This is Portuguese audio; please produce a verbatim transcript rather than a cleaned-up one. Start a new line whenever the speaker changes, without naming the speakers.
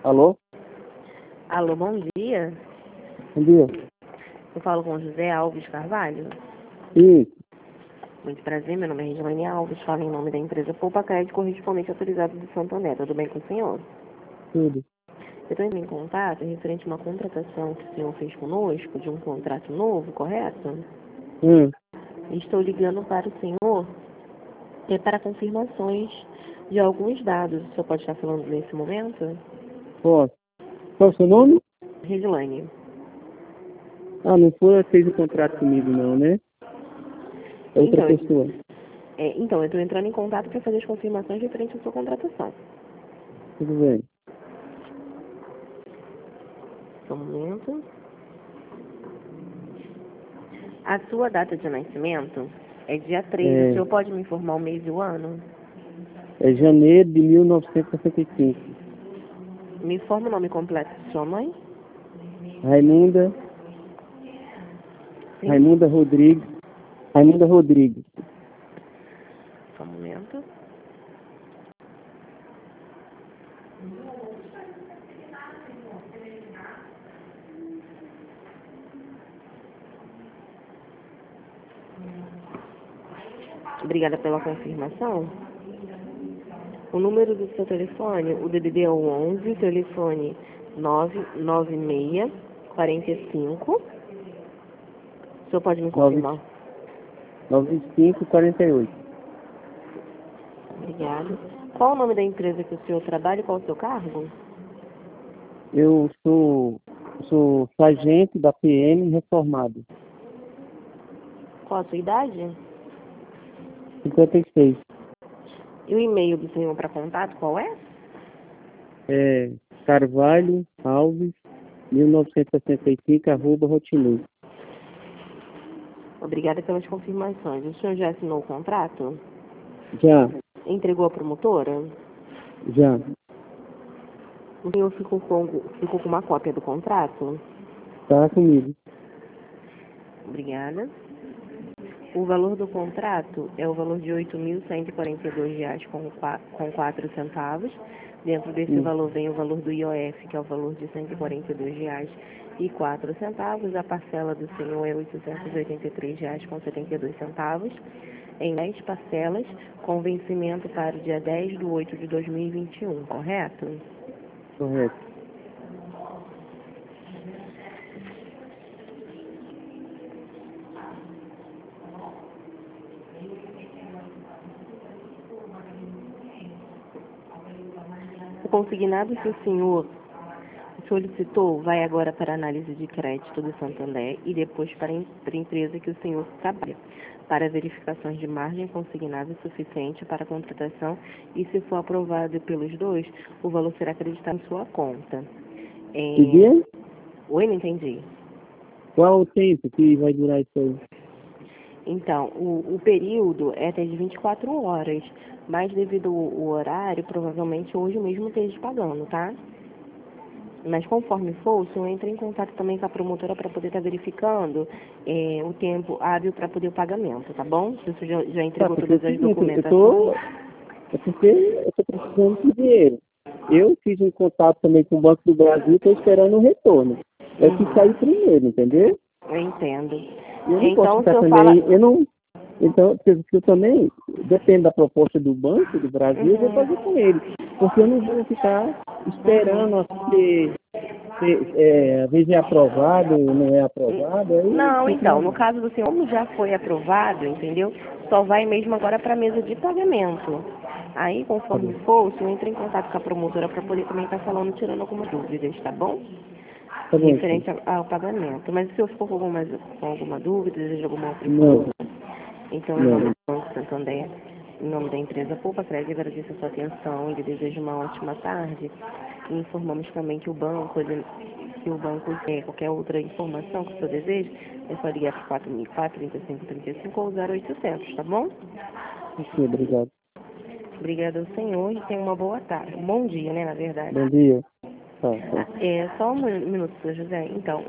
Alô?
Alô, bom dia.
Bom dia.
Eu falo com José Alves Carvalho.
Isso.
Muito prazer, meu nome é Regiane Alves, falo em nome da empresa Poupa Crédito, correspondente autorizado de Santo André. Tudo bem com o senhor?
Tudo.
Eu estou entrando em contato referente a uma contratação que o senhor fez conosco, de um contrato novo, correto?
Hum.
Estou ligando para o senhor é para confirmações de alguns dados. O senhor pode estar falando nesse momento?
Posso. Qual é o seu nome?
Regiane.
Ah, não foi fez o contrato comigo não, né? É outra
Então,
pessoa.
é, então, eu estou entrando em contato para fazer as confirmações referente à sua contratação.
Tudo bem.
Só um momento. A sua data de nascimento é dia três. O
É,
senhor pode me informar o mês e o ano?
é janeiro de mil novecentos e sessenta e cinco.
Me informa o nome completo de sua mãe?
Raimunda,
Sim.
Raimunda Rodrigues. Raimunda Rodrigues.
Só um momento. Obrigada pela confirmação. O número do seu telefone, o D D D é o onze, o telefone nove nove seis, quarenta e cinco. O senhor pode me confirmar?
nove cinco quarenta e oito.
Obrigada. Qual o nome da empresa que o senhor trabalha e qual o seu cargo?
Eu sou, sou sargento da P M reformado.
Qual a sua idade?
cinquenta e seis.
E o e-mail do senhor para contato, qual é?
É Carvalho Alves, mil novecentos e sessenta e cinco, arroba hotmail.
Obrigada pelas confirmações. O senhor já assinou o contrato?
Já,
Entregou a promotora?
já.
O senhor ficou com, ficou com uma cópia do contrato?
Tá comigo.
Obrigada. O valor do contrato é o valor de oito mil cento e quarenta e dois reais com quatro centavos. Dentro desse
Hum.
valor vem o valor do I O F, que é o valor de cento e quarenta e dois reais e quatro centavos. A parcela do senhor é oitocentos e oitenta e três reais com setenta e dois centavos, em dez parcelas, com vencimento para o dia dez de oito de dois mil e vinte e um, correto?
Correto.
O consignado que o senhor solicitou vai agora para a análise de crédito do Santander e depois para a em- para a empresa que o senhor trabalha, para verificações de margem consignada suficiente para a contratação e, se for aprovado pelos dois, o valor será acreditado em sua conta.
Que
É...
dia?
Oi, não entendi.
Qual o tempo que vai durar isso aí?
Então, o, o período é até de vinte e quatro horas, mas devido ao ao horário, provavelmente hoje mesmo esteja pagando, tá? Mas conforme for, o senhor entra em contato também com a promotora para poder estar verificando é, o tempo hábil para poder o pagamento, tá bom? Se o senhor já, já
Tá,
entregou
porque é o
todas as
seguinte, eu
documentações.
tô. É porque eu tô precisando de dinheiro. Eu fiz um contato também com o Banco do Brasil, estou esperando um retorno. É que
Uhum,
sair primeiro, entendeu?
eu entendo.
E eu não posso
Então o
ficar
senhor fala.
também. Eu não. Então, porque eu também, depende da proposta do Banco do Brasil, eu vou
Uhum,
fazer com ele. Porque eu não vou ficar esperando
uhum.
assim, se, é, às vezes é aprovado, não é aprovado, aí
Não,
fica
então,
uma.
no caso do senhor, como já foi aprovado, entendeu? Só vai mesmo agora para a mesa de pagamento. Aí,
Tá
conforme
bom.
for, o senhor entra em contato com a promotora para poder também estar falando, tirando algumas dúvidas, tá bom?
Tá bom, então.
Referente ao, ao pagamento. Mas se o senhor ficou com alguma, com alguma dúvida, deseja alguma outra
Não,
informação, então, em nome
não.
do Banco Santander, em nome da empresa Poupa Crédito, agradeço a sua atenção e lhe desejo uma ótima tarde. E informamos também que o banco, ele- que o banco quer qualquer outra informação que o senhor deseja, é só ligar para quatro mil e quatro, trinta e cinco, trinta e cinco ou zero oitocentos, tá bom?
Ok, obrigado.
Obrigada ao senhor e tenha uma boa tarde. Um bom dia, né, na verdade.
Bom dia. Tá, tá.
É, só um minuto, senhor José. Então,